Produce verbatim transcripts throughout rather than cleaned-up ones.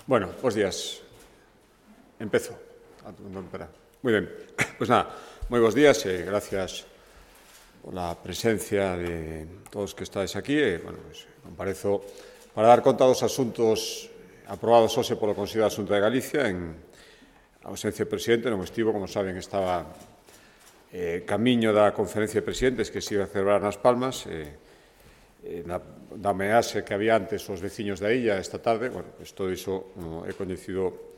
Bueno, bos días. Empezo. Moi ben. Pois nada, moi bos días e gracias pola presencia de todos que estáis aquí. E, bueno, pues, comparezo para dar conta dos asuntos aprobados hoxe polo Consello da Xunta de Galicia en ausencia do presidente. Non estivo, como saben, estaba eh, camiño da conferencia de presidentes que se iba a celebrar nas Palmas. Eh, eh, na, da ameaxe que había antes os veciños da illa esta tarde. Bueno, pues, todo iso no, é coñecido,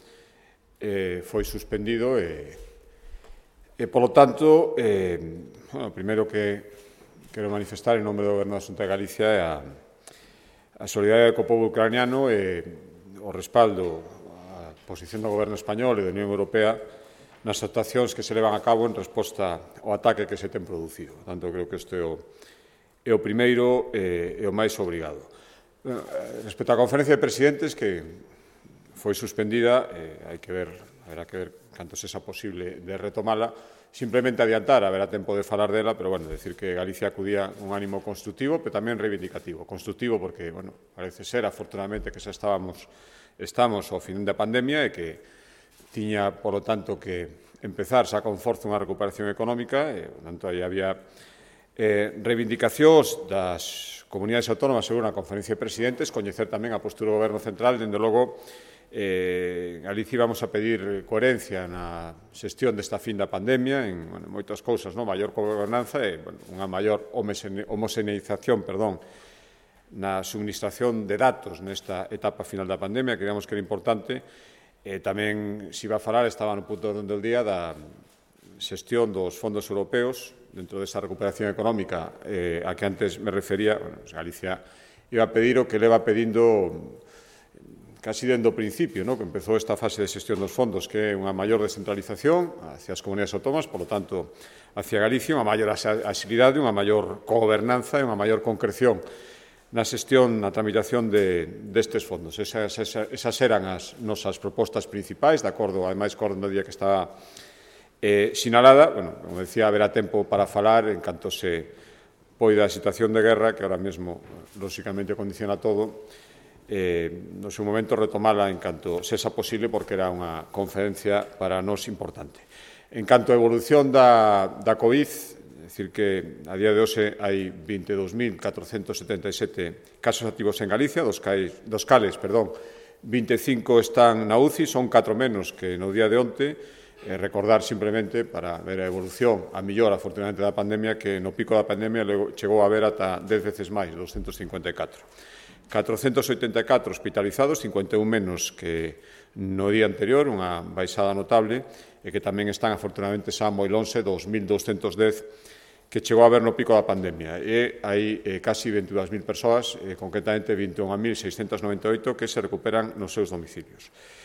eh, foi suspendido e, e polo tanto, eh, bueno, o primeiro que quero manifestar en nome do Goberno da Xunta de Galicia é a, a solidaridade co pobo ucraniano e o respaldo á posición do Goberno español e da Unión Europea nas actuacións que se levan a cabo en resposta ao ataque que se ten producido. Por tanto, creo que isto é o, é o primeiro e o máis obrigado. Bueno, respecto á conferencia de presidentes, que foi suspendida, eh, hai que ver, haberá que ver canto sexa posible de retomala, simplemente adiantar, haberá tempo de falar dela, pero, bueno, decir que Galicia acudía un ánimo constructivo, pero tamén reivindicativo. Constructivo porque, bueno, parece ser, afortunadamente, que xa estábamos, estamos ao fin da pandemia e que tiña, polo tanto, que empezar xa con forza unha recuperación económica, e, por tanto, aí había eh, reivindicacións das comunidades autónomas sobre unha conferencia de presidentes, coñecer tamén a postura do Goberno central, dende logo, eh, Galicia íbamos a pedir coherencia na xestión desta fin da pandemia, en bueno, moitas cousas, no? Maior gobernanza e bueno, unha maior homoxeneización, perdón, na suministración de datos nesta etapa final da pandemia, que creemos que era importante. E tamén se iba a falar, estaba no punto do día da xestión dos fondos europeos dentro desa recuperación económica eh, a que antes me refería. Bueno, pues Galicia iba a pedir o que leva pedindo casi dende o principio, ¿no? Que empezou esta fase de xestión dos fondos, que é unha maior descentralización hacia as comunidades autónomas, polo tanto, hacia Galicia, unha maior axilidade, unha maior cogobernanza e unha maior concreción na xestión, na tramitación de, destes fondos. Esas, esas, esas eran as nosas propostas principais, de acordo, ademais, co orden do día que estaba eh, sinalada. Bueno, como decía, haberá tempo para falar en canto se poida a situación de guerra, que ahora mesmo, lóxicamente, condiciona todo. Eh, no seu momento retomala en canto sexa posible, porque era unha conferencia para nós importante. En canto a evolución da, da COVID, é dicir que a día de hoxe hai vinte e dous mil catrocentos setenta e sete casos activos en Galicia, dos, cais, dos cales, perdón, vinte e cinco están na U C I, son catro menos que no día de onte. Eh, recordar simplemente, para ver a evolución, a millor, afortunadamente, da pandemia, que no pico da pandemia chegou a haber ata dez veces máis, doscentos cincuenta e catro. catrocentos oitenta e catro hospitalizados, cincuenta e un menos que no día anterior, unha baixada notable, e que tamén están, afortunadamente, xa moi lonxe dos mil douscentos dez que chegou a haber no pico da pandemia. E hai eh, casi vinte e dúas mil persoas, eh, concretamente vinte e un mil seiscentos noventa e oito, que se recuperan nos seus domicilios.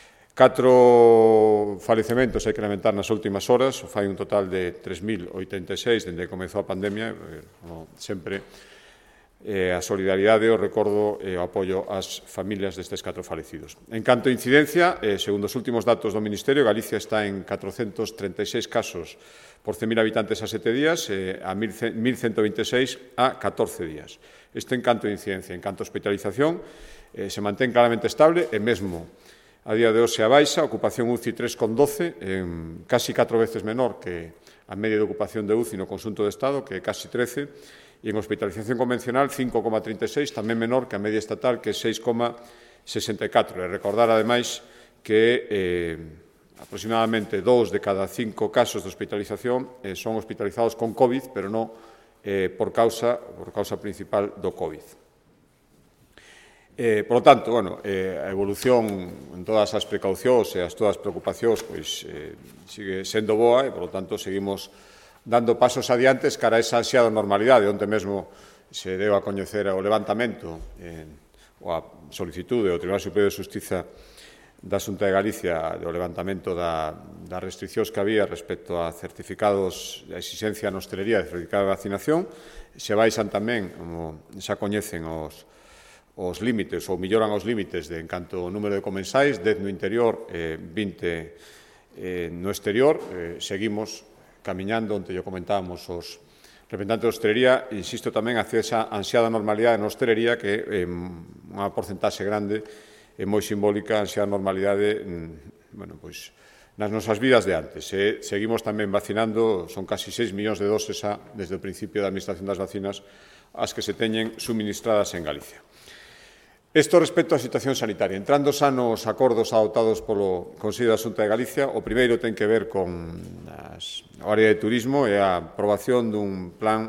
Catro falecementos hai que lamentar nas últimas horas, fai un total de tres mil oitenta e seis dende que comezou a pandemia, eh, como sempre, eh, a solidaridade, o recordo e o apoio ás familias destes catro falecidos. En canto a incidencia, eh, segundo os últimos datos do Ministerio, Galicia está en catrocentos treinta e seis casos por cen mil habitantes a sete días, eh, a mil ciento vinte e seis a catorce días. Isto en canto a incidencia. En canto a hospitalización, eh, se mantén claramente estable e mesmo a día de hoxe a baixa, ocupación U C I tres coma doce, en casi catro veces menor que a media de ocupación de U C I no conxunto do Estado, que é casi trece, e en hospitalización convencional cinco coma trinta e seis, tamén menor que a media estatal, que é seis coma sesenta e catro. E recordar, ademais, que eh, aproximadamente dous de cada cinco casos de hospitalización eh, son hospitalizados con COVID, pero non eh, por, causa, por causa principal do COVID. Eh, por lo tanto, bueno, eh, a evolución en todas as precaucións e as todas as preocupacións pois, eh, sigue sendo boa e, por lo tanto, seguimos dando pasos adiantes cara a esa ansiada normalidade. Onte mesmo se deu a coñecer o levantamento eh, ou a solicitude do Tribunal Superior de Xustiza da Xunta de Galicia do levantamento da, das restriccións que había respecto a certificados de exigencia na hostelería de certificado de vacinación. Se baixan tamén, como xa coñecen, os os límites, ou melloran os límites de en canto ao número de comensais, dez no interior, eh, vinte eh, no exterior. Eh, seguimos camiñando, onde yo comentábamos os representantes de hostelería, insisto tamén, hacia esa ansiada normalidade na hostelería, que é eh, unha porcentaxe grande é moi simbólica a ansiada normalidade bueno, pois, nas nosas vidas de antes. E seguimos tamén vacinando, son casi seis millóns de doses a, desde o principio da Administración das Vacinas as que se teñen suministradas en Galicia. Isto respecto á situación sanitaria. Entrando xa nos acordos adoptados polo Consello da Xunta de Galicia, o primeiro ten que ver con as, a área de turismo e a aprobación dun plan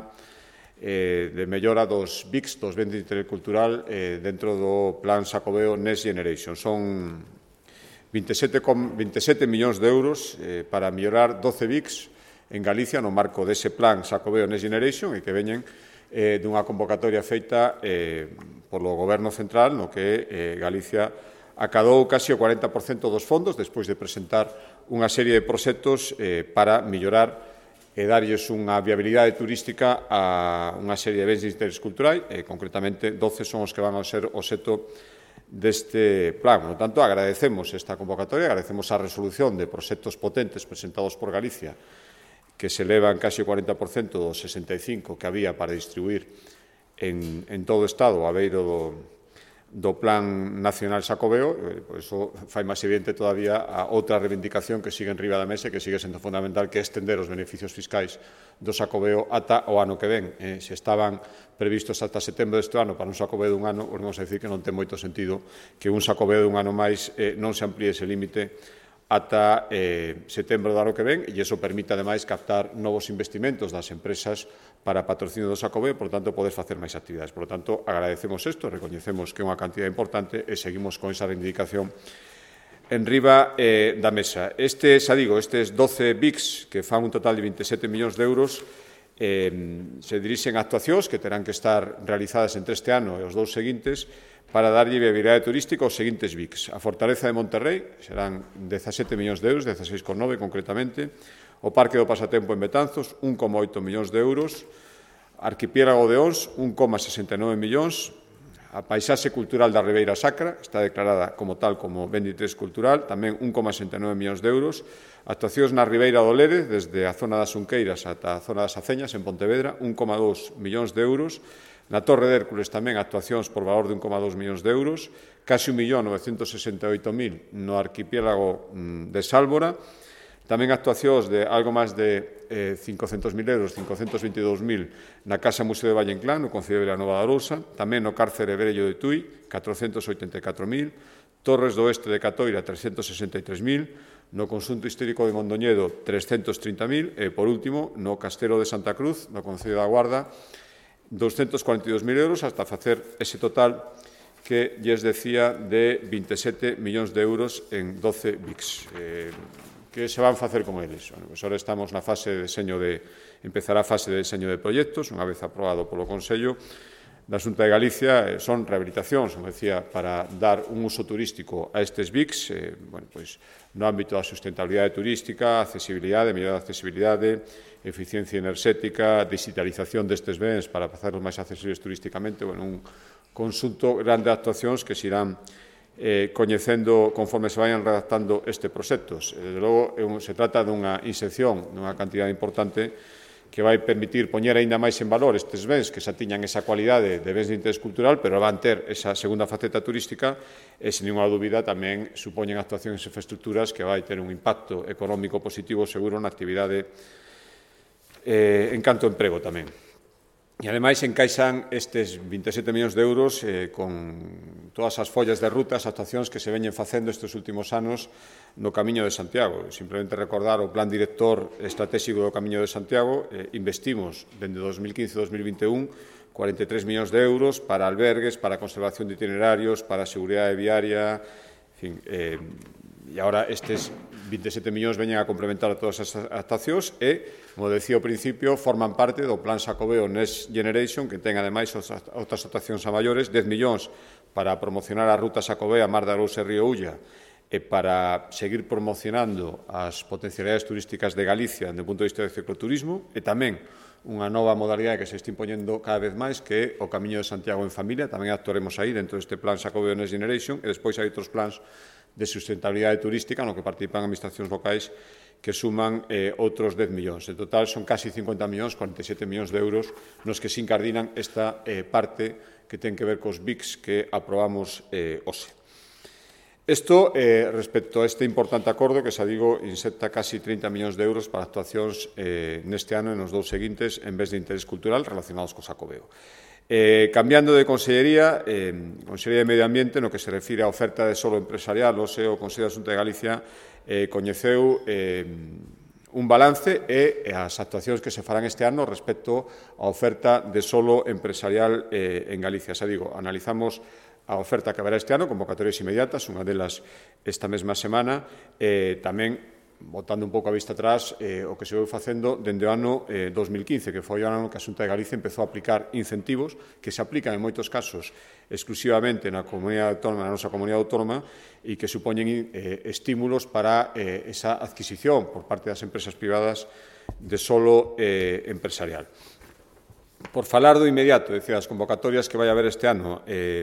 eh, de mellora dos B I C S, dos bens de interés cultural, eh, dentro do plan Xacobeo Next Generation. Son veintisiete millóns de euros eh, para mellorar doce B I C S en Galicia no marco dese plan Xacobeo Next Generation e que veñen eh, dunha convocatoria feita eh, polo Goberno Central, no que eh, Galicia acadou casi o cuarenta por cento dos fondos despois de presentar unha serie de proxectos eh, para mellorar e darlles unha viabilidade turística a unha serie de bens de interés cultural, e concretamente doce son os que van a ser o seto deste plan. Por lo tanto, agradecemos esta convocatoria, agradecemos a resolución de proxectos potentes presentados por Galicia, que se elevan casi o cuarenta por cento dos sesenta e cinco que había para distribuir en, en todo o Estado a beiro do, do Plan Nacional Xacobeo. Eh, por iso fai máis evidente todavía a outra reivindicación que sigue en riba da mesa e que sigue sendo fundamental, que é estender os beneficios fiscais do Xacobeo ata o ano que ven. Eh, se estaban previstos ata setembro deste ano para un Xacobeo dun ano, os vamos a dicir que non ten moito sentido que un Xacobeo dun ano máis eh, non se amplíe ese límite ata eh, setembro do ano que ven, e iso permite, ademais, captar novos investimentos das empresas para patrocinio do Xacobeo, por tanto, poder facer máis actividades. Por tanto, agradecemos isto, recoñecemos que é unha cantidad importante e seguimos con esa reivindicación en riba eh, da mesa. Este, xa digo, estes doce B I C S, que fan un total de veintisiete millóns de euros, eh, se dirixen a actuacións que terán que estar realizadas entre este ano e os dous seguintes, para darlle viabilidade turística aos seguintes B I C S. A Fortaleza de Monterrey serán dezasete millóns de euros, dezaseis coma nove concretamente. O Parque do Pasatempo en Betanzos, un coma oito millóns de euros. Arquipiélago de Ons, un coma sesenta e nove millóns. A Paisaxe Cultural da Ribeira Sacra, está declarada como tal como ben de interés cultural, tamén un coma sesenta e nove millóns de euros. Actuacións na Ribeira do Lere, desde a zona das Unqueiras ata a zona das Aceñas, en Pontevedra, un coma dous millóns de euros. Na Torre de Hércules tamén actuacións por valor de un coma dous millóns de euros, casi un millón novecentos sesenta e oito mil no arquipiélago de Sálvora, tamén actuacións de algo máis de eh, cincocentos mil euros, cincocentos veinte e dous mil na Casa Museo de Valle Inclán, no Concello de Vilanova de Arousa, tamén no Cárcere Vello de Tui, catrocentos oitenta e catro mil, Torres do Oeste de Catoira, trescentos sesenta e tres mil, no Conxunto Histórico de Mondoñedo, trescentos trinta mil, e, por último, no Castelo de Santa Cruz, no Concello da Guarda, doscientos cuarenta e dous mil euros, hasta facer ese total que lles decía de veintisiete millóns de euros en doce B I C S. Eh, que se van facer con eles? Bueno, pues ahora estamos na fase de deseño de, empezará a fase de deseño de proxectos, unha vez aprobado polo Consello da Xunta de Galicia. Eh, son rehabilitacións, como decía, para dar un uso turístico a estes B I C S, eh, bueno, pues, no ámbito da sustentabilidade turística, accesibilidade, mellora da accesibilidade, eficiencia enerxética, digitalización destes bens para facerlos máis accesibles turísticamente, bueno, un conxunto grande de actuacións que se irán eh, coñecendo conforme se vayan redactando estes proxectos. Desde logo, se trata dunha inserción dunha cantidade importante que vai permitir poñer aínda máis en valor estes bens que xa tiñan esa cualidade de bens de interés cultural, pero van ter esa segunda faceta turística e, sen ninguna dúbida, tamén supoñen actuacións e infraestructuras que vai ter un impacto económico positivo seguro na actividade eh, en canto emprego tamén. E, ademais, encaixan estes veintisiete millóns de euros eh, con todas as follas de rutas, actuacións que se veñen facendo estes últimos anos no Camiño de Santiago. Simplemente recordar o Plan Director Estratégico do Camiño de Santiago. Eh, investimos, dende dos mil quince a dos mil vinte e un, cuarenta e tres millóns de euros para albergues, para conservación de itinerarios, para a seguridade viaria, en fin, eh, e agora estes veintisiete millóns veñen a complementar a todas as actuacións e, como decía ao principio, forman parte do Plan Xacobeo Next Generation, que ten, ademais, outras actuacións a maiores, dez millóns para promocionar a ruta Xacobea, Mar de Arousa e Río Ulla, e para seguir promocionando as potencialidades turísticas de Galicia desde o punto de vista do cicloturismo, e tamén unha nova modalidade que se está impoñendo cada vez máis, que é o Camiño de Santiago en familia. Tamén actuaremos aí dentro deste Plan Xacobeo Next Generation, e despois hai outros plans de sustentabilidade turística no que participan administracións locais que suman eh, outros dez millóns. En total son casi cincuenta millóns, cuarenta e sete millóns de euros nos que se incardinan esta eh, parte que ten que ver cos B I C S que aprobamos eh, hoxe. Isto, eh, respecto a este importante acordo que, xa digo, inserta casi trinta millóns de euros para actuacións eh, neste ano e nos dous seguintes en vez de interés cultural relacionados co Xacobeo. Eh, cambiando de consellería, eh, Consellería de Medio Ambiente, no que se refire á oferta de solo empresarial, o SEO, o Consello de Asunta de Galicia, eh, coñeceu eh, un balance e as actuacións que se farán este ano respecto á oferta de solo empresarial eh, en Galicia. Xa digo, analizamos a oferta que haberá este ano, convocatorias inmediatas, unha delas esta mesma semana, eh, tamén botando un pouco a vista atrás eh, o que se veu facendo dende o ano eh, dos mil quince, que foi o ano que a Xunta de Galicia empezou a aplicar incentivos que se aplican en moitos casos exclusivamente na comunidade autónoma, na nosa comunidade autónoma, e que supoñen eh, estímulos para eh, esa adquisición por parte das empresas privadas de solo eh, empresarial. Por falar do inmediato, é dicir, as convocatorias que vai haber este ano, eh,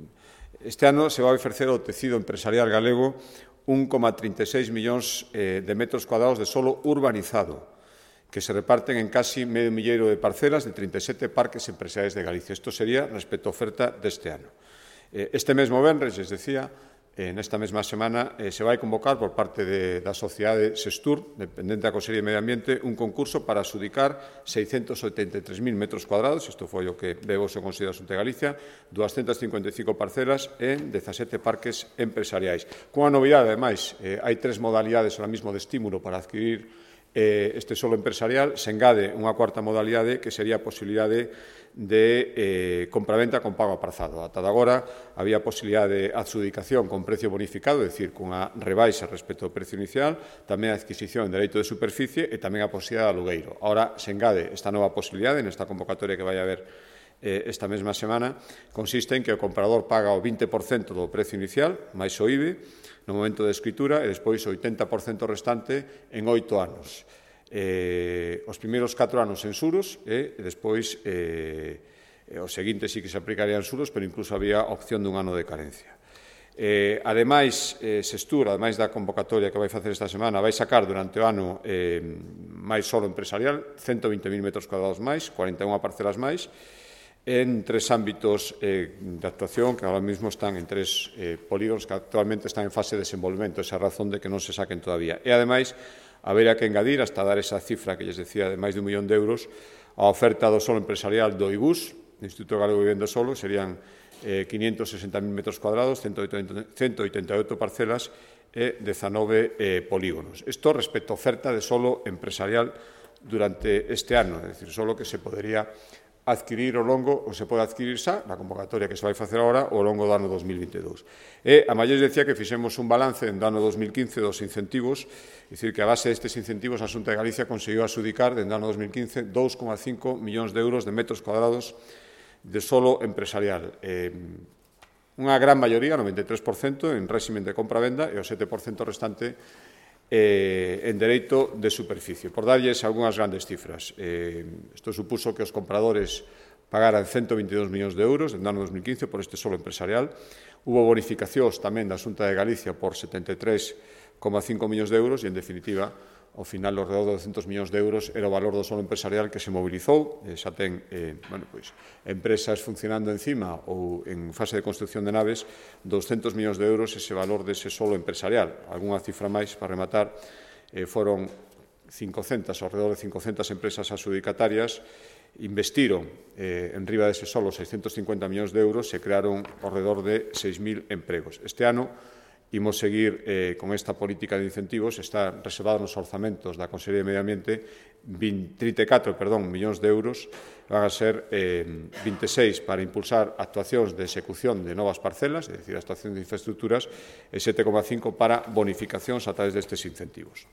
este ano se vai ofrecer ao tecido empresarial galego un coma trinta e seis millóns eh, de metros cuadrados de solo urbanizado, que se reparten en casi medio milleiro de parcelas de trinta e sete parques empresariais de Galicia. Isto sería respecto á oferta deste ano. Eh, este mesmo venres, les decía, eh, nesta mesma semana, eh, se vai convocar por parte de, da sociedade Sestur, dependente da Consellería de Medio Ambiente, un concurso para adxudicar seiscentos oitenta e tres mil metros cuadrados, isto foi o que deu o seu Consello de Asunta de Galicia, doscientas cincuenta e cinco parcelas en dezasete parques empresariais. Cunha novidade, ademais, eh, hai tres modalidades ahora mismo de estímulo para adquirir eh, este solo empresarial, se engade unha cuarta modalidade que sería a posibilidade de eh, compraventa con pago aprazado. Ata de agora había posibilidade de adxudicación con precio bonificado, é dicir, cunha rebaixa respecto ao precio inicial, tamén a adquisición de dereito de superficie e tamén a posibilidade de alugueiro. Ahora se engade esta nova posibilidade nesta convocatoria que vai haber eh, esta mesma semana, consiste en que o comprador paga o vinte por cento do precio inicial, máis o I B E, no momento de escritura, e despois o oitenta por cento restante en oito anos. Eh, os primeiros catro anos en xuros e despois eh, os seguintes sí que se aplicarían xuros, pero incluso había opción dun ano de carencia. Eh, ademais, eh, Sestur, ademais da convocatoria que vai facer esta semana, vai sacar durante o ano eh, máis solo empresarial, ciento vinte mil metros cuadrados máis, cuarenta e unha parcelas máis, en tres ámbitos eh, de actuación que ahora mismo están en tres eh, polígonos que actualmente están en fase de desenvolvemento, esa razón de que non se saquen todavía. E, ademais, habería que engadir, hasta dar esa cifra que lles decía de máis de un millón de euros, a oferta do solo empresarial do I B U S, do Instituto Galego de Vivenda Solo, serían eh, quinientos sesenta mil metros cuadrados, ciento oitenta e oito parcelas e dezanove eh, polígonos. Isto respecto a oferta de solo empresarial durante este ano, é dicir, solo que se podería adquirir ao longo, ou se pode adquirir xa, na convocatoria que se vai facer agora, ao longo do ano dos mil vinte e dous. E, a maior decía que fixemos un balance do ano dos mil quince dos incentivos, é dicir, que a base destes incentivos a Xunta de Galicia conseguiu adxudicar, dende o ano dos mil quince, dous coma cinco millóns de euros de metros cuadrados de solo empresarial. Eh, unha gran maioría, noventa e tres por cento, en réximen de compra-venda e o sete por cento restante Eh, en dereito de superficie. Por darlles algunhas grandes cifras. Eh, isto supuso que os compradores pagaran ciento vinte e dous millóns de euros en ano dos mil quince por este solo empresarial. Hubo bonificacións tamén da Xunta de Galicia por setenta e tres coma cinco millóns de euros e, en definitiva, ao final, ao redor de douscentos millóns de euros era o valor do solo empresarial que se mobilizou. Eh, xa ten eh, bueno, pois, empresas funcionando encima ou en fase de construcción de naves, douscentos millóns de euros ese valor dese solo empresarial. Alguna cifra máis para rematar, eh, foron cincocentas, ao redor de cincocentas empresas adxudicatarias, investiron eh, en riba dese solo seiscentos cincuenta millóns de euros e crearon ao redor de seis mil empregos. Este ano, imos seguir eh, con esta política de incentivos, está reservado nos orzamentos da Consellería de Medio Ambiente trinta e catro perdón, millóns de euros, van a ser eh, vinte e seis para impulsar actuacións de execución de novas parcelas, é dicir, actuacións de infraestructuras, e sete coma cinco para bonificacións a través destes incentivos.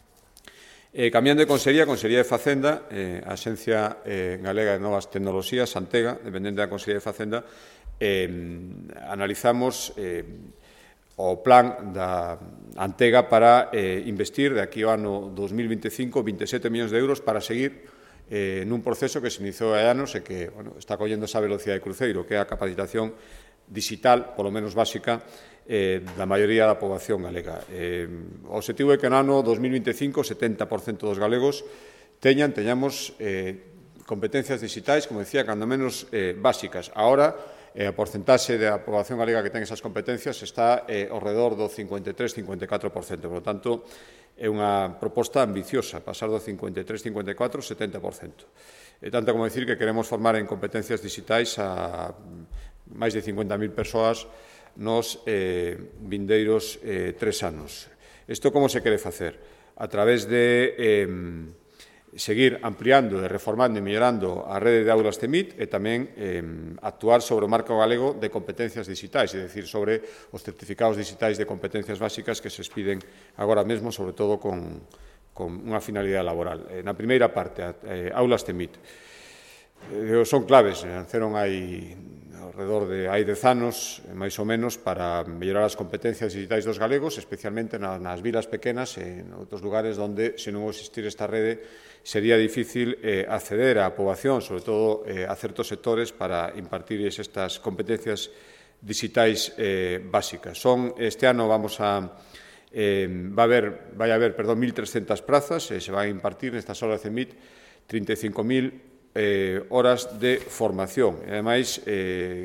Eh, cambiando de Consellería, Consellería de Facenda, eh, a Axencia eh, Galega de Novas Tecnoloxías, Antega, dependente da Consellería de Facenda, eh, analizamos eh, o plan da Antega para eh, investir de aquí ao ano dos mil vinte e cinco vinte e sete millóns de euros para seguir eh, nun proceso que se iniciou hai anos e que bueno, está collendo esa velocidade de cruceiro, que é a capacitación digital, polo menos básica, eh, da maioría da poboación galega. Eh, o objetivo é que no ano dos mil vinte e cinco o setenta por cento dos galegos teñan, teñamos eh, competencias digitais, como decía, cando menos eh, básicas. Ahora, e a porcentaxe da poboación galega que ten esas competencias está eh, ao redor do cincuenta e tres a cincuenta e catro por cento. Por lo tanto, é unha proposta ambiciosa, pasar do cincuenta e tres a cincuenta e catro ao setenta por cento. É tanto como decir que queremos formar en competencias digitais a máis de cincuenta mil persoas nos eh, vindeiros eh, tres anos. Isto como se quere facer? A través de eh, seguir ampliando, reformando e mellorando a rede de aulas T E M I T e tamén eh, actuar sobre o marco galego de competencias digitais, é dicir, sobre os certificados digitais de competencias básicas que se expiden agora mesmo, sobre todo con, con unha finalidade laboral. Eh, na primeira parte, eh, aulas T E M I T. Eh, son claves, lanceron hai alrededor de hai dez anos, máis ou menos, para mellorar as competencias digitais dos galegos, especialmente nas, nas vilas pequenas e en outros lugares onde, se non existir esta rede, sería difícil eh, acceder á poboación, sobre todo eh, a certos sectores, para impartir estas competencias digitais eh, básicas. Son, este ano vamos a, eh, va a haber, vai a haber, perdón, mil trescentas prazas, eh, se van a impartir nestas horas de T E M I T trinta e cinco mil eh, horas de formación. E, ademais, eh,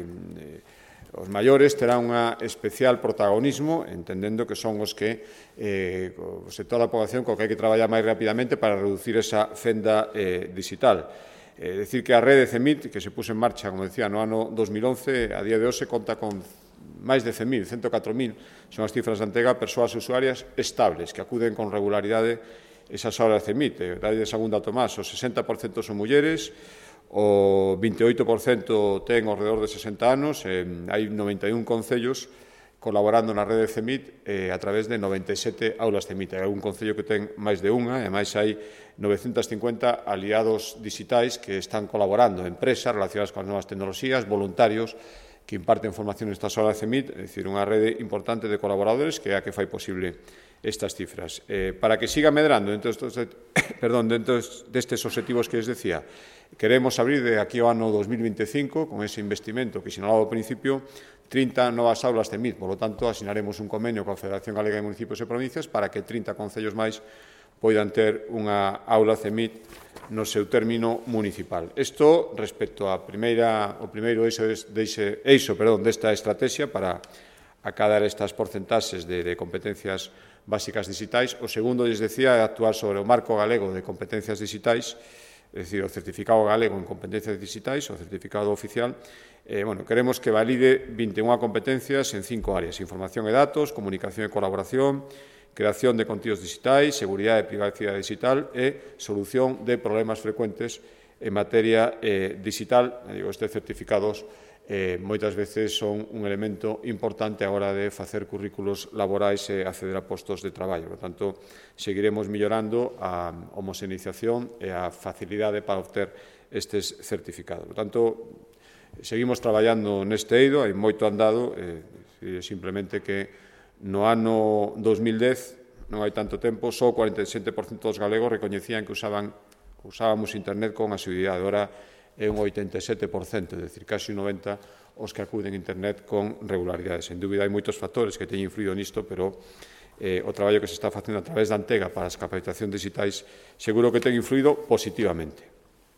os maiores terán un especial protagonismo, entendendo que son os que eh, o sector da poboación co que hai que traballar máis rapidamente para reducir esa fenda eh, digital. É eh, dicir que a rede C E M I T, que se puso en marcha, como decía, no ano dos mil once, a día de hoxe conta con máis de cen mil, ciento catro mil, son as cifras de Antega, persoas usuarias estables, que acuden con regularidade esas horas C E M I T. Dalle segundo a Tomás, o sesenta por cento son mulleres, o vinte e oito por cento ten ao redor de sesenta anos, eh, hai noventa e un concellos colaborando na rede C E M I T eh, a través de noventa e sete aulas C E M I T. Hai un concello que ten máis de unha, e máis hai novecentos cincuenta aliados digitais que están colaborando, empresas relacionadas con as novas tecnoloxías, voluntarios que imparten formación nestas aulas C E M I T, é dicir, unha rede importante de colaboradores que é a que fai posible estas cifras. Eh, para que siga medrando dentro destes, perdón, dentro destes obxectivos que les decía, queremos abrir de aquí ao ano dos mil vinte e cinco, con ese investimento que sinalaba ao principio, trinta novas aulas C E M I T. Por lo tanto, asinaremos un convenio coa Federación Galega de Municipios e Provincias para que trinta concellos máis poidan ter unha aula C E M I T no seu término municipal. Isto respecto a primeira, o primeiro eixo, deixe, eixo perdón, desta estrategia para acadar estas porcentaxes de, de competencias básicas digitais. O segundo, les decía, é actuar sobre o marco galego de competencias digitais, é dicir, o certificado galego en competencias digitais, o certificado oficial. Eh, bueno, queremos que valide vinte e unha competencias en cinco áreas: información e datos, comunicación e colaboración, creación de contidos digitais, seguridade e privacidade digital e solución de problemas frecuentes en materia eh, digital. Digo, estes certificados eh, moitas veces son un elemento importante a hora de facer currículos laborais e acceder a postos de traballo. Por tanto, seguiremos mellorando a homoxeneización e a facilidade para obter estes certificados. Por tanto, seguimos traballando neste eido, hai moito andado, eh, simplemente que no ano dos mil dez, non hai tanto tempo, só o cuarenta e sete por cento dos galegos recoñecían que usaban, usábamos internet con asiduidade. Agora é un oitenta e sete por cento, é dicir, casi un noventa por cento os que acuden a internet con regularidade. Sen dúbida, hai moitos factores que teñen influído nisto, pero eh, o traballo que se está facendo a través da Antega para as capacitacións digitais seguro que ten influído positivamente.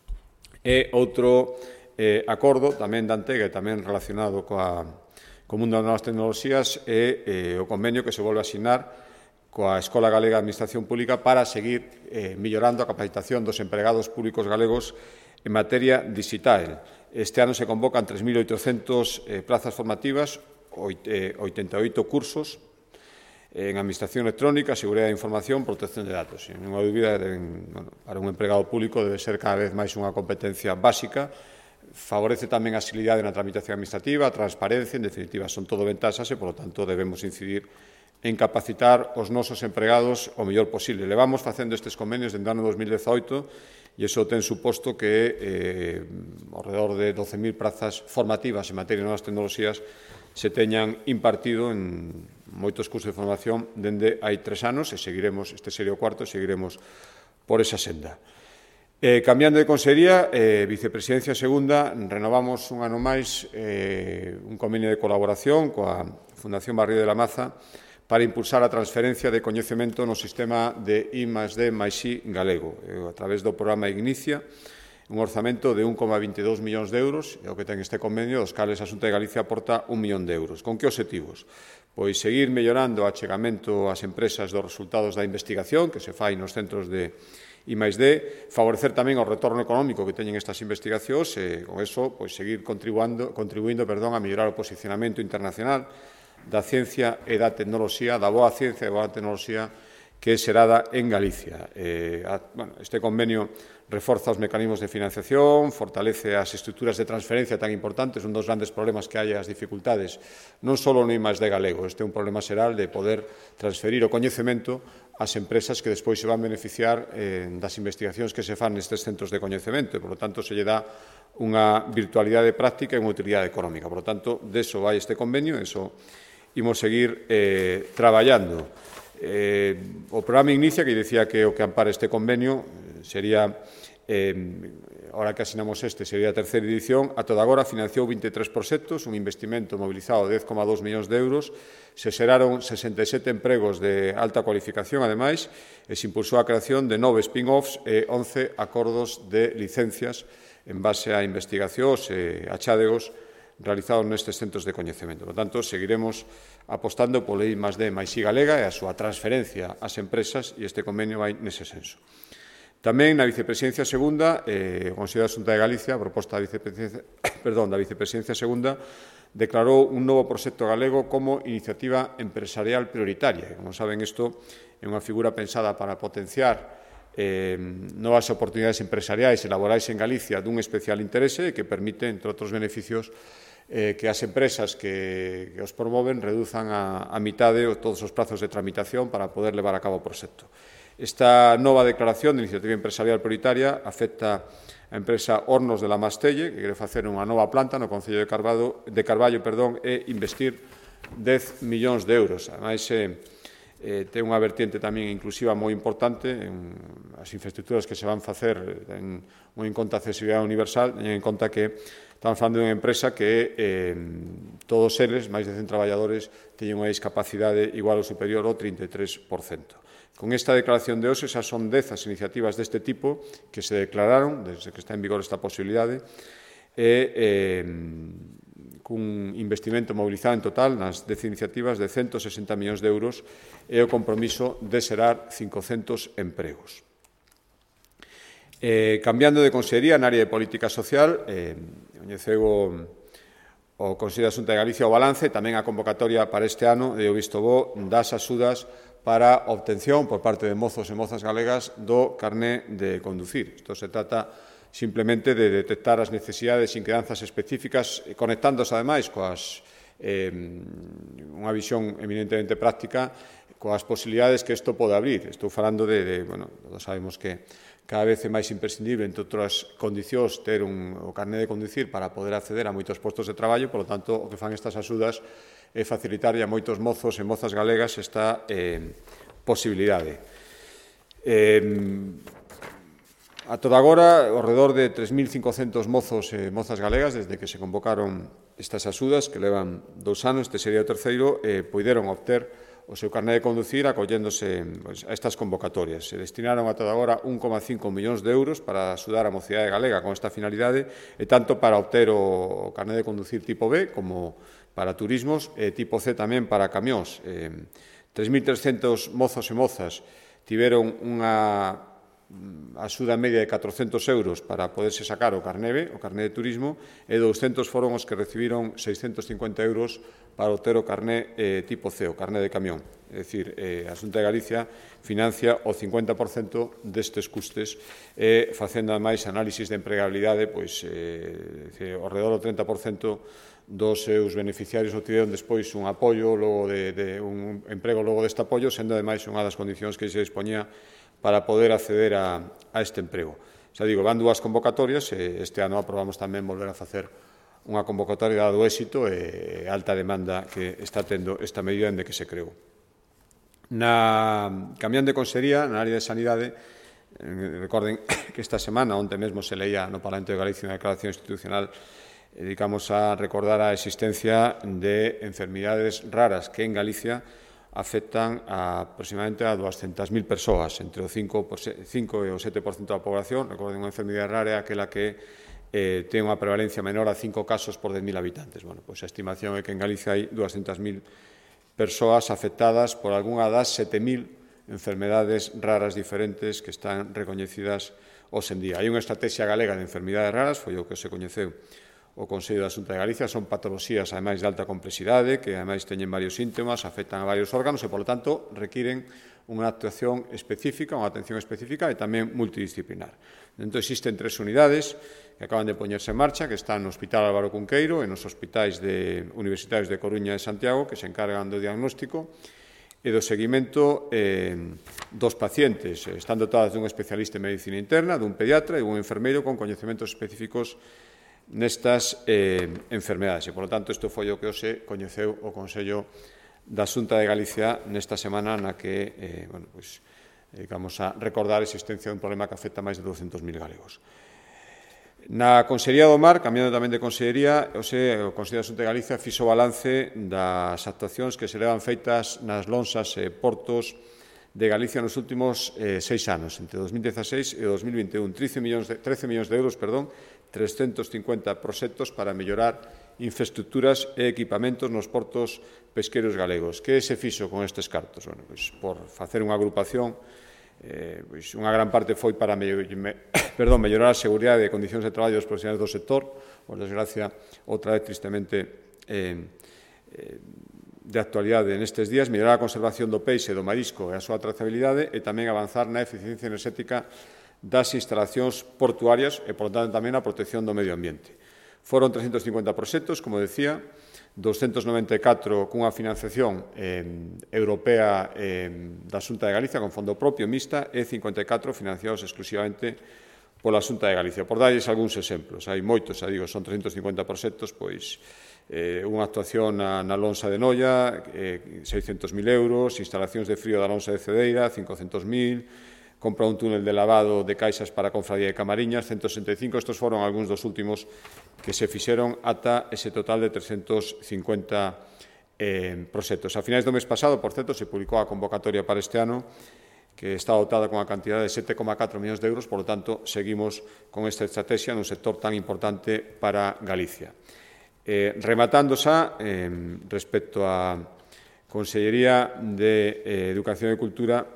E outro eh, acordo tamén da Antega e tamén relacionado coa, co mundo das novas tecnoloxías é eh, o convenio que se volve a asinar coa Escola Galega de Administración Pública para seguir eh, mellorando a capacitación dos empregados públicos galegos en materia digital. Este ano se convocan tres mil oitocentas eh, plazas formativas, oitenta e oito cursos en Administración Electrónica, Seguridade da Información, Protección de Datos. Sen ninguna dúbida, deben, bueno, para un empregado público debe ser cada vez máis unha competencia básica. Favorece tamén a agilidade na tramitación administrativa, a transparencia, en definitiva, son todo ventaxas e, por lo tanto, debemos incidir en capacitar os nosos empregados o mellor posible. Levamos facendo estes convenios dende o ano dos mil dezaoito e iso ten suposto que eh, ao redor de doce mil prazas formativas en materia de novas tecnoloxías se teñan impartido en moitos cursos de formación dende hai tres anos e seguiremos, este sería o cuarto, e seguiremos por esa senda. Eh, cambiando de consellería, eh, Vicepresidencia Segunda, renovamos un ano máis eh, un convenio de colaboración coa Fundación Barrio de la Maza para impulsar a transferencia de coñecemento no sistema de I más D máis I galego, a través do programa Ignicia, un orzamento de un coma veintidós millóns de euros, é o que ten este convenio, dos cales a Xunta de Galicia aporta un millón de euros. Con que obxectivos? Pois seguir mellorando o achegamento ás empresas dos resultados da investigación que se fai nos centros de I máis D, favorecer tamén o retorno económico que teñen estas investigacións e, con eso, pois, seguir contribuindo, contribuindo perdón, a mellorar o posicionamento internacional da ciencia e da tecnoloxía, da boa ciencia e da boa tecnoloxía que é xerada en Galicia. Eh, a, bueno, este convenio reforza os mecanismos de financiación, fortalece as estruturas de transferencia tan importantes, un dos grandes problemas que hai as dificultades, non só no I máis D galego, este é un problema xeral de poder transferir o coñecemento ás empresas que despois se van beneficiar eh, das investigacións que se fan nestes centros de coñecemento, e, por lo tanto, se lle dá unha virtualidade práctica e unha utilidade económica. Por lo tanto, deso vai este convenio, eso imos seguir eh, traballando. Eh, o programa Ignicia, que dicía que o que ampara este convenio sería, eh, ahora que asinamos este, sería a terceira edición, a toda agora financiou veintitrés proxectos, un investimento mobilizado de dez coma dos millóns de euros, se xeraron sesenta e sete empregos de alta cualificación, ademais, e se impulsou a creación de nove spin-offs e once acordos de licencias en base a investigacións e achádegos realizados nestes centros de coñecemento. Por tanto, seguiremos apostando polo I máis D máis I galega e a súa transferencia ás empresas, e este convenio vai nese senso. Tamén na Vicepresidencia Segunda, eh, o Consello da Xunta de Galicia, a proposta da Vicepresidencia, perdón, da Vicepresidencia Segunda, declarou un novo proxecto galego como iniciativa empresarial prioritaria. Como saben, isto é unha figura pensada para potenciar Eh, novas oportunidades empresariais e laborais en Galicia dun especial interese que permite, entre outros beneficios, eh, que as empresas que, que os promoven reduzan a, a mitade todos os prazos de tramitación para poder levar a cabo o proxecto. Esta nova declaración de iniciativa empresarial prioritaria afecta a empresa Hornos de la Mastelle, que quere facer unha nova planta no Concello de Carballo, de Carballo perdón, e investir dez millóns de euros. Ademais, eh, Eh, ten unha vertiente tamén inclusiva moi importante en as infraestructuras que se van facer en, moi en conta a accesibilidade universal, teñen en conta que estamos falando de unha empresa que eh, todos eles, máis de cen traballadores, teñen unha discapacidade igual ou superior ao trinta e tres por cento. Con esta declaración de hoxe, xa son dez as iniciativas deste tipo que se declararon desde que está en vigor esta posibilidade e eh, cun investimento mobilizado en total nas dez iniciativas de ciento sesenta millóns de euros e o compromiso de xerar cincocentos empregos. Eh, cambiando de consellería na área de política social, eh, coñeceu o, o Consello da Xunta de Galicia o balance, tamén a convocatoria para este ano e o visto bo das axudas para a obtención por parte de mozos e mozas galegas do carné de conducir. Isto se trata simplemente de detectar as necesidades e inquedanzas específicas, conectándose, ademais, coas, eh, unha visión eminentemente práctica, coas posibilidades que isto pode abrir. Estou falando de, de bueno, todos sabemos que cada vez é máis imprescindible, entre outras condicións, ter un, o carné de conducir para poder acceder a moitos postos de traballo, por lo tanto, o que fan estas axudas é facilitar a moitos mozos e mozas galegas esta eh, posibilidade. Eh, A toda agora, ao redor de tres mil cincocentos mozos e mozas galegas, desde que se convocaron estas axudas, que levan dous anos, este sería o terceiro, eh, poideron obter o seu carné de conducir acolléndose pues, a estas convocatorias. Se destinaron a toda agora un coma cinco millóns de euros para axudar a mocidade galega con esta finalidade, e tanto para obter o carné de conducir tipo B como para turismos, e tipo C tamén para camións. Eh, tres mil trescentos mozos e mozas tiveron unha a axuda media de catrocentos euros para poderse sacar o carné B, o carné de turismo, e douscentos foron os que recibiron seiscentos cincuenta euros para obter o carné eh, tipo C, o carné de camión. É dicir, eh, a Xunta de Galicia financia o cincuenta por cento destes custes e facendo, ademais, análisis de empregabilidade, pois, eh, ao redor do treinta por cento dos seus beneficiarios obtiveron despois un apoio, logo de, de un emprego logo deste apoio, sendo, ademais, unha das condicións que se dispoñía para poder acceder a, a este emprego. Xa digo, van dúas convocatorias e este ano aprobamos tamén volver a facer unha convocatoria dado éxito e alta demanda que está tendo esta medida dende que se creou. Na, cambiando de consellería, na área de sanidade, eh, recorden que esta semana, onte mesmo se leía no Parlamento de Galicia unha declaración institucional, dedicamos a recordar a existencia de enfermidades raras que en Galicia afectan a aproximadamente a doscientas mil persoas, entre o cinco e o sete por cento da población. Recorden, unha enfermidade rara é aquela que eh, ten unha prevalencia menor a cinco casos por dez mil habitantes. Bueno, pois a estimación é que en Galicia hai doscientas mil persoas afectadas por algunha das sete mil enfermedades raras diferentes que están recoñecidas hoxe en día. Hai unha estrategia galega de enfermidades raras, foi o que se coñeceu o Consello da Xunta de Galicia. Son patoloxías, ademais, de alta complexidade, que, ademais, teñen varios síntomas, afectan a varios órganos e, polo tanto, requiren unha actuación específica, unha atención específica e tamén multidisciplinar. Dentro existen tres unidades que acaban de poñerse en marcha, que están no Hospital Álvaro Cunqueiro e nos hospitais de, universitarios de Coruña e Santiago, que se encargan do diagnóstico e do seguimento eh, dos pacientes. Están dotadas dun especialista en medicina interna, dun pediatra e dun enfermeiro con coñecementos específicos nestas eh, enfermedades. E, polo tanto, isto foi o que hoxe coñeceu o Consello da Xunta de Galicia nesta semana na que eh, bueno, pues, dedicamos a recordar a existencia dun problema que afecta máis de douscentos mil galegos. Na Consellería do Mar, cambiando tamén de Consellería, hoxe o Consello da Xunta de Galicia fixo balance das actuacións que se levan feitas nas lonsas e portos de Galicia nos últimos eh, seis anos, entre dos mil dieciséis e dos mil vinte e un, trece millóns de, trece millóns de euros, perdón, trescentos cincuenta proxectos para mellorar infraestructuras e equipamentos nos portos pesqueiros galegos. Que se fixo con estes cartos? Bueno, pois, por facer unha agrupación, eh, pois, unha gran parte foi para me, me, perdón, mellorar a seguridade e condicións de traballo dos profesionais do sector, por desgracia, outra vez tristemente eh, eh, de actualidade nestes días, mellorar a conservación do peixe, do marisco e a súa trazabilidade e tamén avanzar na eficiencia enerxética das instalacións portuarias e, por tanto, tamén a protección do medio ambiente. Foron trescentos cincuenta proxectos, como decía, doscientos noventa e catro cunha financiación eh, europea eh, da Xunta de Galicia con fondo propio mixta e cincuenta e catro financiados exclusivamente pola Xunta de Galicia. Por darlles algúns exemplos, hai moitos, xa digo, son trescentos cincuenta proxectos, pois eh, unha actuación na, na lonsa de Noia, eh, seiscentos mil euros, instalacións de frío da lonsa de Cedeira, cincocentos mil, compra un túnel de lavado de caixas para a Confradía de Camariñas, ciento sesenta e cinco, estes foron algúns dos últimos que se fixeron ata ese total de trescentos cincuenta eh, proxectos. A finais do mes pasado, por certo, se publicou a convocatoria para este ano, que está dotada con a cantidad de sete coma catro millóns de euros, por lo tanto, seguimos con esta estrategia nun sector tan importante para Galicia. Eh, rematando xa, eh, respecto á Consellería de eh, Educación e Cultura,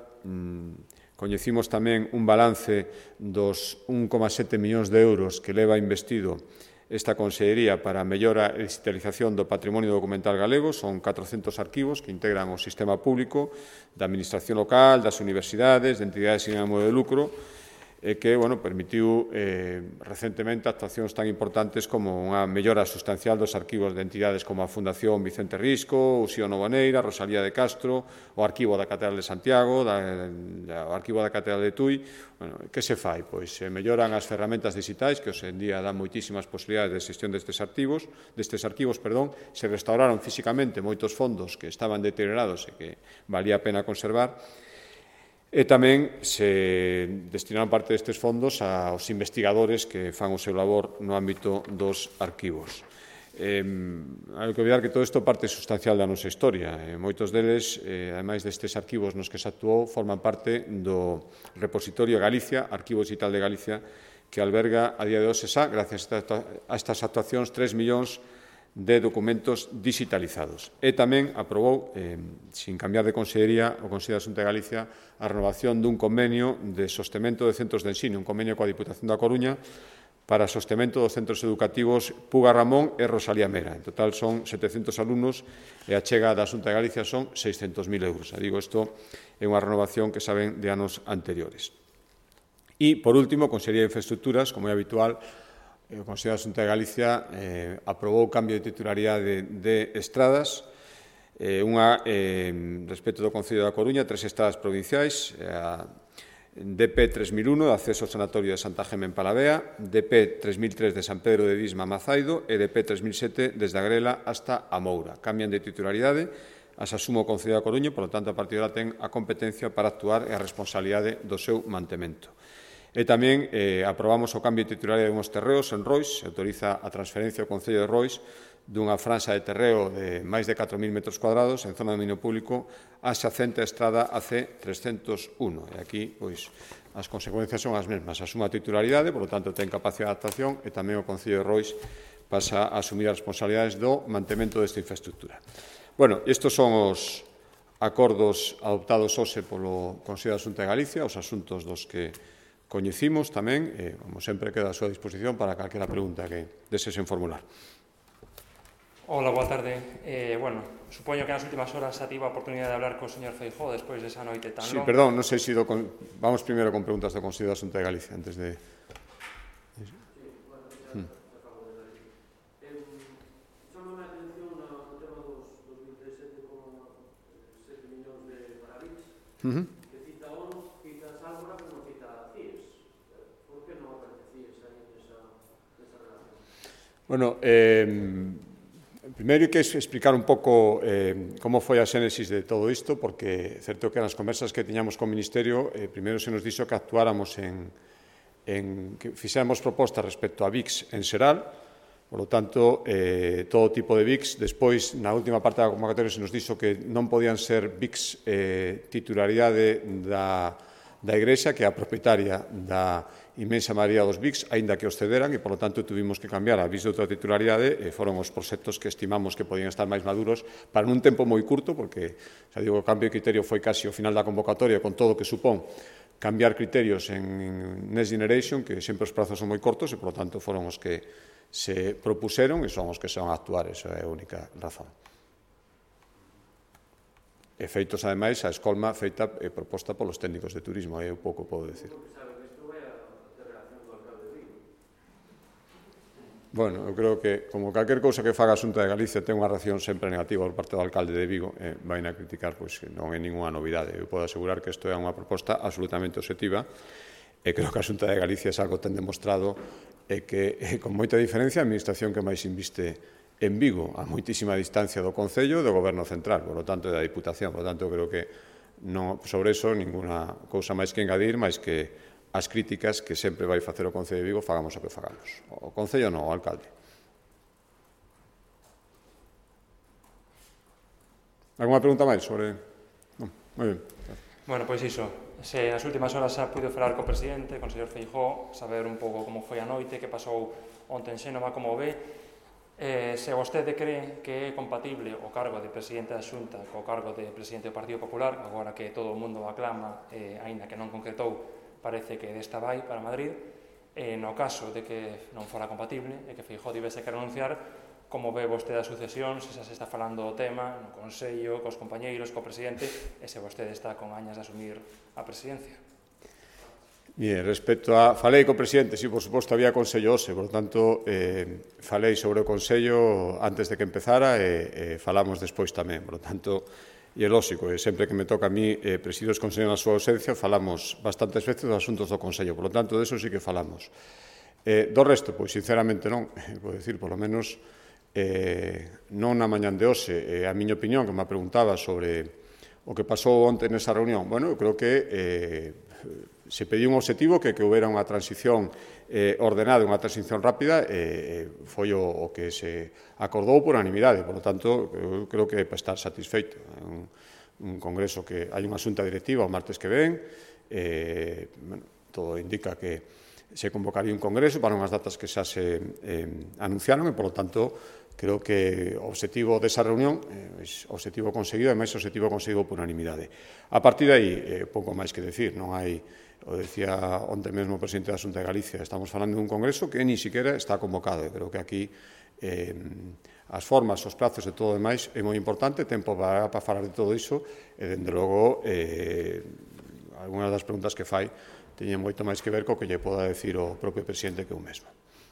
mm, coñecimos tamén un balance dos un coma sete millóns de euros que leva investido esta Consellería para a mellora e digitalización do patrimonio documental galego. Son catrocentos arquivos que integran o sistema público da Administración local, das universidades, de entidades sin ánimo de lucro, e que, bueno, permitiu eh, recentemente actuacións tan importantes como unha mellora sustancial dos arquivos de entidades como a Fundación Vicente Risco, Uxío Novoneira, Rosalía de Castro, o Arquivo da Catedral de Santiago, da, da, o Arquivo da Catedral de Tui. Bueno, que se fai? Pois se melloran as ferramentas digitais, que hoxe en día dan moitísimas posibilidades de xestión destes arquivos, destes arquivos, perdón, se restauraron físicamente moitos fondos que estaban deteriorados e que valía a pena conservar. E tamén se destinaron parte destes fondos aos investigadores que fan o seu labor no ámbito dos arquivos. Eh, hai que olvidar que todo isto parte sustancial da nosa historia. Eh, moitos deles, eh, ademais destes arquivos nos que se actuou, forman parte do repositorio Galicia, Arquivo Digital de Galicia, que alberga a día de hoxe xa, gracias a estas actuacións, tres millóns de documentos digitalizados. E tamén aprobou, eh, sin cambiar de consellería, o Consello da Xunta de Galicia a renovación dun convenio de sostemento de centros de ensino, un convenio coa Diputación da Coruña para sostemento dos centros educativos Puga Ramón e Rosalía Mera. En total son setecentos alumnos e a chega da Xunta de Galicia son seiscentos mil euros. Digo, isto é unha renovación que saben de anos anteriores. E, por último, Consellería de Infraestructuras, como é habitual, o Consello da Xunta de Galicia eh, aprobou o cambio de titularidade de, de estradas, eh, unha eh, respecto do Concello da Coruña, tres estradas provinciais, eh, a D P tres mil uno, de acceso ao Sanatorio de Santa Gema en Palavea, D P tres mil tres de San Pedro de Disma a Mazaido e D P tres mil sete desde a Grela hasta a Moura. Cambian de titularidade, as asumo o Concello da Coruña, por lo tanto, a partir de agora ten a competencia para actuar e a responsabilidade do seu mantemento. E tamén eh, aprobamos o cambio de titularidade de unhos terreos en Rois, se autoriza a transferencia ao Concello de Rois dunha franxa de terreo de máis de catro mil metros cuadrados en zona de dominio público a xacente estrada A C trescentos uno. E aquí, pois, as consecuencias son as mesmas. Asuma a titularidade, por lo tanto, ten capacidade de adaptación e tamén o Concello de Rois pasa a asumir as responsabilidades do mantemento desta infraestructura. Bueno, estes son os acordos adoptados hoxe polo Consello da Xunta de Galicia, os asuntos dos que coñecimos tamén, e, como sempre, queda a súa disposición para calquera pregunta que desesen formular. Hola, boa tarde. Eh, bueno, supoño que nas últimas horas xa tive a oportunidade de hablar co señor Feijóo despois desa noite tan longa. Sí, perdón, non sei se do con... vamos primeiro con preguntas do Consello da Xunta de Galicia antes de... Hmm. Uh-huh. Que cita a ONU, cita a Sálvora, pero non cita a C I E S. Por que non aparece C I E S aí nesa relación? Bueno, eh, primeiro hai que explicar un pouco eh, como foi a xénesis de todo isto, porque é certo que nas conversas que tiñamos co Ministerio, eh, primeiro se nos dixo que actuáramos en, en que fixéramos propostas respecto a V I Cs en xeral. Por lo tanto, eh, todo tipo de V I Cs. Despois, na última parte da convocatoria, se nos dixo que non podían ser V I Cs eh, titularidade da, da Igrexa, que é a propietaria da inmensa maioría dos V I Cs, aínda que os cederan, e, por lo tanto, tuvimos que cambiar a V I Cs de outra titularidade, e foron os proxectos que estimamos que podían estar máis maduros para nun tempo moi curto, porque, xa digo, o cambio de criterio foi casi ao final da convocatoria, con todo o que supón cambiar criterios en Next Generation, que sempre os prazos son moi cortos, e, por lo tanto, foron os que se propuseron e son os que se van a actuar, esa é a única razón. E feitos, ademais, a escolma feita e proposta polos técnicos de turismo, aí eu pouco podo decir. Bueno, eu creo que, como calquer cousa que faga a Xunta de Galicia ten unha reacción sempre negativa por parte do alcalde de Vigo, e vai a criticar, pois non é ninguna novidade. Eu podo asegurar que isto é unha proposta absolutamente obxectiva, e creo que a Xunta de Galicia é algo ten demostrado é que, con moita diferencia, a administración que máis inviste en Vigo, a moitísima distancia do Concello e do Goberno Central, por lo tanto, da Diputación. Por lo tanto, creo que non, sobre eso, ninguna cousa máis que engadir, máis que as críticas que sempre vai facer o Concello de Vigo, fagamos o que fagamos. O Concello non, o alcalde. Alguna pregunta máis sobre... Non, moi ben. Bueno, pois iso. Se nas últimas horas xa puido falar co presidente, con o señor Feijóo, saber un pouco como foi a noite, que pasou onte en Xénova, como ve, eh, se vostede cree que é compatible o cargo de presidente da Xunta co cargo de presidente do Partido Popular, agora que todo o mundo o aclama, eh, aínda que non concretou, parece que desta vai para Madrid, eh, no caso de que non fora compatible e que Feijóo tivese que renunciar, como ve vostede a sucesión, se xa se está falando do tema no Consello, cos compañeiros, co presidente, e se vostede está con gañas de asumir a presidencia? Bien, respecto a... Falei co presidente, sí, por suposto, había Consello hoxe, por tanto, eh, falei sobre o Consello antes de que empezara e eh, falamos despois tamén, por tanto, e é lógico, e sempre que me toca a mí eh, presidir os Consellos na súa ausencia, falamos bastantes veces dos asuntos do Consello, por tanto, de eso sí que falamos. Eh, do resto, pois, sinceramente, non, vou dicir, por lo menos... Eh, non na mañán de hoxe, eh, a miña opinión, que me preguntaba sobre o que pasou onte nesa reunión. Bueno, eu creo que eh, se pediu un objetivo que, que houbera unha transición eh, ordenada, unha transición rápida, e eh, foi o, o que se acordou por unanimidade. Por lo tanto, eu creo que é para estar satisfeito. É un, un congreso que hai unha xunta directiva o martes que ven, eh, bueno, todo indica que se convocaría un congreso para unhas datas que xa se eh, anunciaron e, por lo tanto, creo que o objetivo desa reunión é o objetivo conseguido, e máis o objetivo conseguido por unanimidade. A partir de aí, eh, pouco máis que decir, non hai, o decía onte mesmo o presidente da Xunta de Galicia, estamos falando dun congreso que ni siquiera está convocado, e creo que aquí eh, as formas, os plazos e todo o demais é moi importante, tempo para, para falar de todo iso, e, dende logo, eh, algunhas das preguntas que fai teñen moito máis que ver co que lle poda decir o propio presidente que eu mesmo.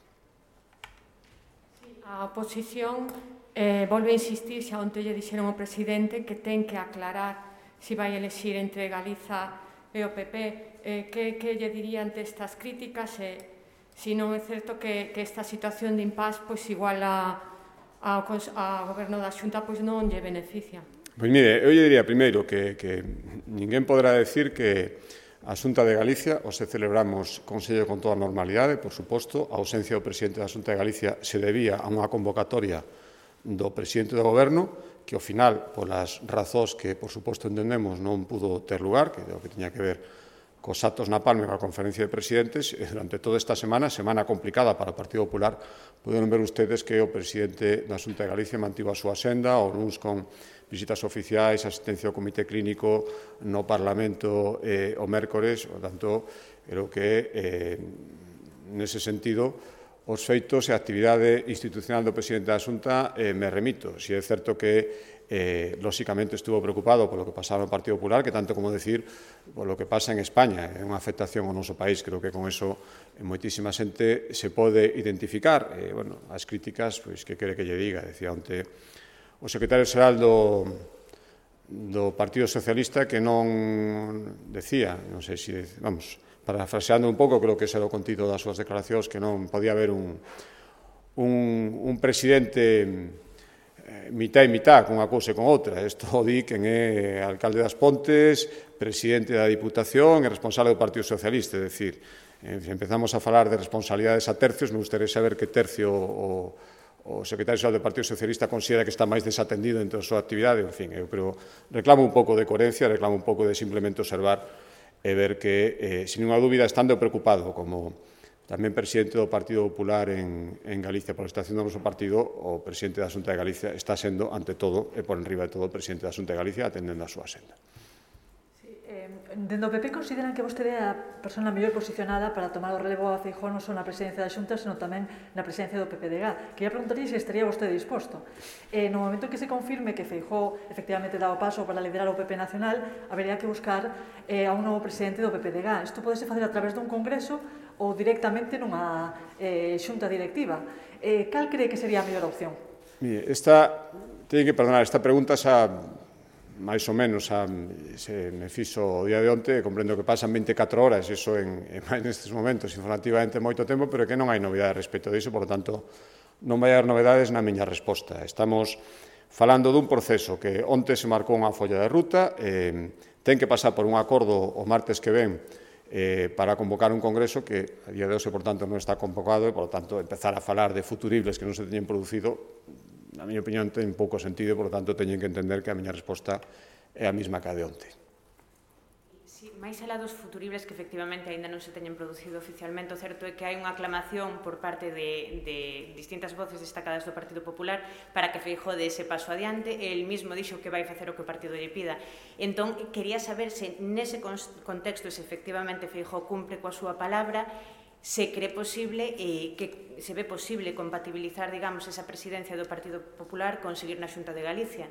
A oposición eh, volve a insistir, xa onte lle dixeron ao presidente que ten que aclarar se vai elexir entre Galiza e o P P. Eh, que, que lle diría ante estas críticas? E, se non é certo que, que esta situación de impás, pois igual a, a, a goberno da Xunta pois non lle beneficia. Pois mire, eu lle diría primeiro que, que ninguén podrá decir que a Xunta de Galicia, hoxe celebramos Consello con toda normalidade, por suposto, a ausencia do presidente da Xunta de Galicia se debía a unha convocatoria do presidente do Goberno, que ao final, polas razóns que, por suposto, entendemos, non pudo ter lugar, que é o que tiña que ver cos actos na Palme coa conferencia de presidentes, e durante toda esta semana, semana complicada para o Partido Popular, poderon ver ustedes que o presidente da Xunta de Galicia mantivo a súa senda, ou nuns con visitas oficiais, asistencia ao Comité Clínico no Parlamento eh, o mércores, por tanto, creo que, eh, nese sentido, os feitos e a actividade institucional do presidente da Xunta eh, me remito. Si é certo que, eh, lóxicamente, estuvo preocupado polo que pasaba no Partido Popular, que tanto como decir polo que pasa en España. É unha afectación ao noso país. Creo que con eso en moitísima xente se pode identificar. Eh, bueno, as críticas, pois, que quere que lle diga? Decía onte o secretario xeral do, do Partido Socialista que non decía, non sei se, vamos, parafraseando un pouco, creo que ese era o contido das súas declaracións, que non podía haber un, un, un presidente eh, mitad e mitad, con unha cousa e con outra. Isto o di quen é alcalde das Pontes, presidente da Diputación e responsable do Partido Socialista. É dicir, eh, se empezamos a falar de responsabilidades a tercios, me gustaría saber que tercio o, o secretario xeral do Partido Socialista considera que está máis desatendido entre a súa actividade. En fin, eu creo, reclamo un pouco de coherencia, reclamo un pouco de simplemente observar e ver que, eh, sin unha dúbida, estando preocupado como tamén presidente do Partido Popular en, en Galicia por a situación do noso partido, o presidente da Xunta de Galicia está sendo, ante todo, e por enriba de todo, o presidente da Xunta de Galicia atendendo a súa senda. Dende o P P consideran que vostede é a persona mellor posicionada para tomar o relevo a Feijóo non só na presidencia da Xunta, senón tamén na presidencia do P P D G. Quería preguntarlle se estaría vostede disposto. Eh, no momento en que se confirme que Feijóo efectivamente dá o paso para liderar o P P nacional, habería que buscar eh, a un novo presidente do P P D G. Isto podese facer a través dun congreso ou directamente nunha eh, xunta directiva. Eh, cal cree que sería a mellor opción? Mire, esta, teñen que perdonar, esta pregunta xa máis ou menos a, se me fixo o día de onte, comprendo que pasan veinticatro horas, iso en, en máis nestes momentos, informativamente moito tempo, pero que non hai novidade respecto disso, por lo tanto, non vai haber novedades na miña resposta. Estamos falando dun proceso que onte se marcou unha folla de ruta, eh, ten que pasar por un acordo o martes que ven eh, para convocar un congreso que a día de hoxe, por tanto, non está convocado e, por tanto, empezar a falar de futuribles que non se teñen producido, na miña opinión, ten pouco sentido, por lo tanto, teñen que entender que a miña resposta é a mesma que a de onte. Sí, máis alá dos futuribles que efectivamente aínda non se teñen producido oficialmente, o certo é que hai unha aclamación por parte de, de distintas voces destacadas do Partido Popular para que Feijóo dé ese paso adiante. El mismo dixo que vai facer o que o partido lle pida. Entón, quería saber se nese contexto, se efectivamente Feijóo cumpre coa súa palabra, se cree posible, eh, que se ve posible compatibilizar, digamos, esa presidencia do Partido Popular con seguir na Xunta de Galicia.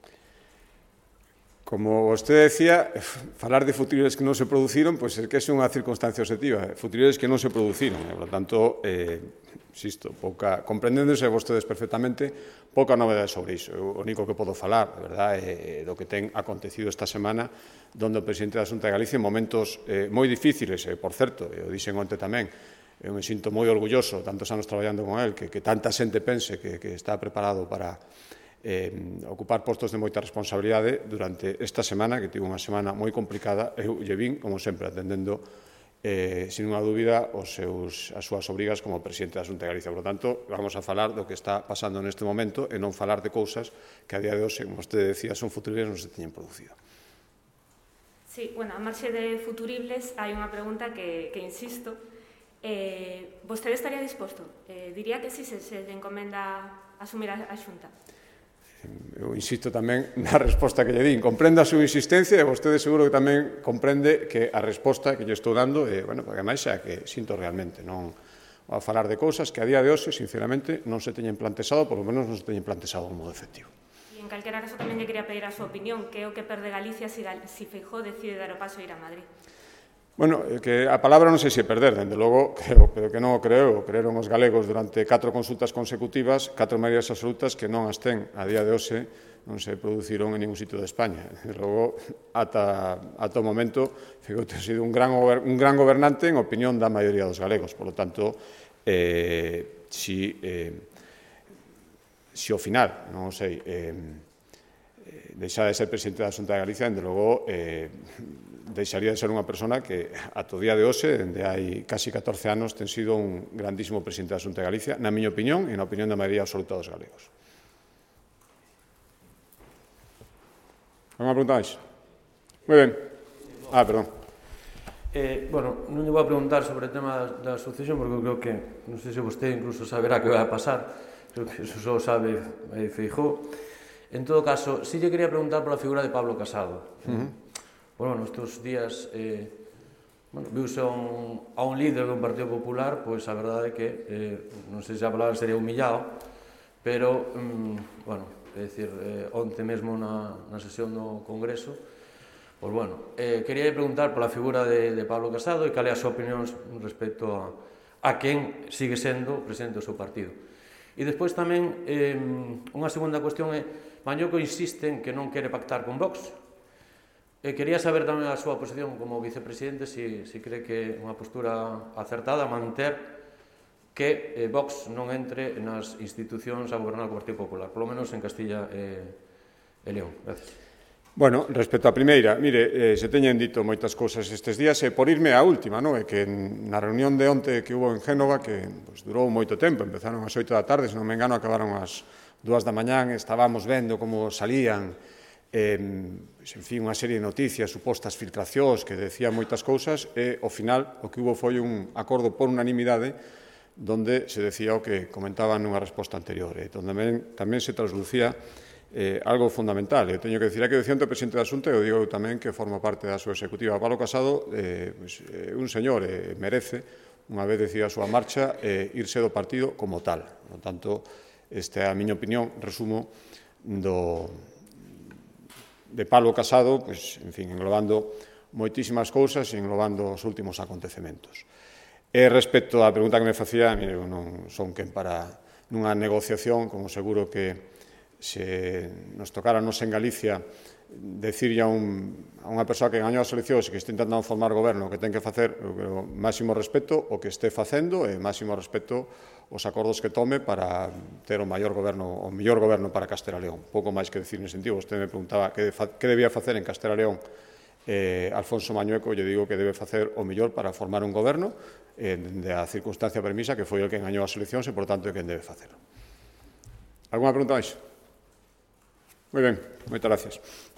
Como vostede decía, falar de futuribles que non se produciron, pois é que é unha circunstancia objetiva, futuribles que non se produciron, e, por lo tanto, eh, insisto, pouca, comprendéndose vostedes perfectamente, pouca novedade sobre iso. O único que podo falar, de verdade, é do que ten acontecido esta semana, donde o presidente da Xunta de Galicia, en momentos eh, moi difíciles, e, por certo, eu dixen onte tamén, eu me sinto moi orgulloso, tantos anos traballando con el, que, que tanta xente pense que, que está preparado para eh, ocupar postos de moita responsabilidade durante esta semana, que tivo unha semana moi complicada, eu lle vin, como sempre, atendendo Eh, sin unha dúbida, os seus, as súas obrigas como presidente da Xunta de Galicia. Por lo tanto, vamos a falar do que está pasando neste momento e non falar de cousas que a día de hoxe, como vostede decía, son futuribles e non se teñen producido. Sí, bueno, a marxe de futuribles hai unha pregunta que, que insisto. Eh, vostede estaría disposto? Eh, diría que si se, se encomenda asumir a, a Xunta? Eu insisto tamén na resposta que lle din. Comprendo a súa insistencia e vostede seguro que tamén comprende que a resposta que lle estou dando é, bueno, porque máis é a que sinto realmente. Non vou a falar de cousas que a día de hoxe, sinceramente, non se teñen plantexado, por lo menos non se teñen plantexado de modo efectivo. E en calquera caso tamén lle quería pedir a súa opinión, que é o que perde Galicia se si, si Feijóo decide dar o paso a ir a Madrid. Bueno, que a palabra non sei se perder, dende logo, creo, pero que non o creo, creeron os galegos durante catro consultas consecutivas, catro maiorías absolutas que non as ten a día de hoxe, non se produciron en ningún sitio de España. Desde logo, ata, ata o momento, Feijóo ten sido un gran, un gran gobernante en opinión da maioría dos galegos. Por lo tanto, eh, si, eh, si ao final, non sei, eh, deixa de ser presidente da Xunta de Galicia, dende logo, eh, deixaría de ser unha persona que, ata o día de hoxe, dende hai casi catorce anos, ten sido un grandísimo presidente da Xunta de Galicia, na miña opinión e na opinión da maioría absoluta dos galegos. Alguna pregunta máis? Moi ben. Ah, perdón. Eh, bueno, non lle vou a preguntar sobre o tema da sucesión, porque eu creo que, non sei se vostede incluso saberá que vai a pasar, creo que eso só sabe eh, Feijóo. En todo caso, si lle quería preguntar pola figura de Pablo Casado. Uh -huh. Bueno, nestes días, eh, bueno, viuse a un, a un líder dun Partido Popular, pois a verdade é que, eh, non sei se a palabra sería humillado, pero, mm, bueno, é dicir, eh, onte mesmo na, na sesión do Congreso, pois bueno, eh, quería preguntar pola figura de, de Pablo Casado e cal é a súa opinión respecto a, a quen sigue sendo presidente do seu partido. E despois tamén, eh, unha segunda cuestión é, Mañoco insiste en que non quere pactar con Vox. E quería saber tamén a súa posición como vicepresidente, se si, si cree que é unha postura acertada manter que eh, Vox non entre nas institucións a gobernar o Partido Popular, polo menos en Castilla e, e León. Gracias. Bueno, respecto á primeira, mire, eh, se teñen dito moitas cousas estes días, e por irme á última, non? É que na reunión de onte que hubo en Génova, que pues, durou moito tempo, empezaron ás oito da tarde, se non me engano, acabaron ás dúas da mañán, estábamos vendo como salían, eh, pues, en fin, unha serie de noticias, supostas filtracións, que decían moitas cousas, e, ao final, o que hubo foi un acordo por unanimidade, donde se decía o que comentaban nunha resposta anterior, e donde tamén, tamén se traslucía eh, algo fundamental. Eu teño que dicir que o dicía o presidente da Xunta, e eu digo tamén que forma parte da súa executiva. Pablo Casado é eh, pues, eh, un señor, eh, merece, unha vez decida a súa marcha, eh, irse do partido como tal. Por tanto, esta é a miña opinión, resumo, do, de Pablo Casado, pues, en fin, englobando moitísimas cousas e englobando os últimos acontecementos. E respecto á pregunta que me facía, mire, eu non son quen para nunha negociación, como seguro que se nos tocara nos en Galicia decirlle a, un, a unha persoa que gañou as eleccións e que está intentando formar goberno que ten que facer o máximo respeto o que este facendo e máximo respeto os acordos que tome para ter o maior goberno, o mellor goberno para Castela e León. Pouco máis que decir nese sentido. Vostede me preguntaba que, que debía facer en Castela e León. Eh, Alfonso Mañueco, lle digo que debe facer o mellor para formar un goberno eh, de a circunstancia permisa que foi o que gañou as eleccións e, por tanto, é quen debe facelo. Alguna pregunta máis? Moi ben, moitas gracias.